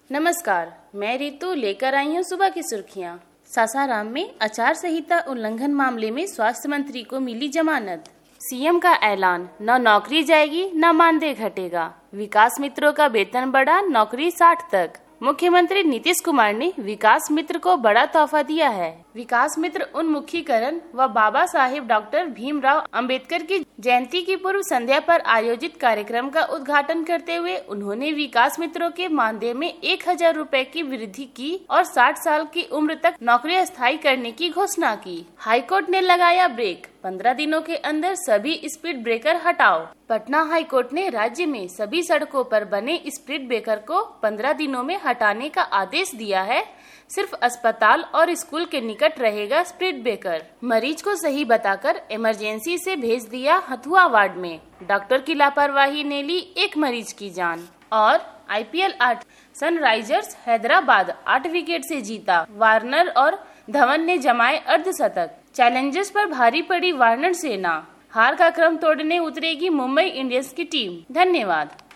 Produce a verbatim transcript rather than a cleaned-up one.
नमस्कार, मैं रितु लेकर आई हूँ सुबह की सुर्खियाँ। सासाराम में आचार संहिता उल्लंघन मामले में स्वास्थ्य मंत्री को मिली जमानत। सीएम का ऐलान, न नौकरी जाएगी न मानदेय घटेगा। विकास मित्रों का वेतन बढ़ा, नौकरी साठ तक। मुख्यमंत्री नीतीश कुमार ने विकास मित्र को बड़ा तोहफा दिया है। विकास मित्र उन्मुखीकरण व बाबा साहेब डॉक्टर भीमराव अंबेडकर की जयंती की पूर्व संध्या पर आयोजित कार्यक्रम का उद्घाटन करते हुए उन्होंने विकास मित्रों के मानदेय में एक हजार रूपए की वृद्धि की और साठ साल की उम्र तक नौकरी स्थायी करने की घोषणा की। हाईकोर्ट ने लगाया ब्रेक, पंद्रह दिनों के अंदर सभी स्पीड ब्रेकर हटाओ। पटना हाईकोर्ट ने राज्य में सभी सड़कों पर बने स्पीड ब्रेकर को पंद्रह दिनों में हटाने का आदेश दिया है। सिर्फ अस्पताल और स्कूल के निकट रहेगा स्पीड ब्रेकर। मरीज को सही बताकर इमरजेंसी से भेज दिया हथुआ वार्ड में। डॉक्टर की लापरवाही ने ली एक मरीज की जान। और आईपीएल आठ, सनराइजर्स हैदराबाद आठ विकेट से जीता। वार्नर और धवन ने जमाए अर्धशतक। चैलेंजर्स पर भारी पड़ी वार्नर सेना। हार का क्रम तोड़ने उतरेगी मुंबई इंडियंस की टीम। धन्यवाद।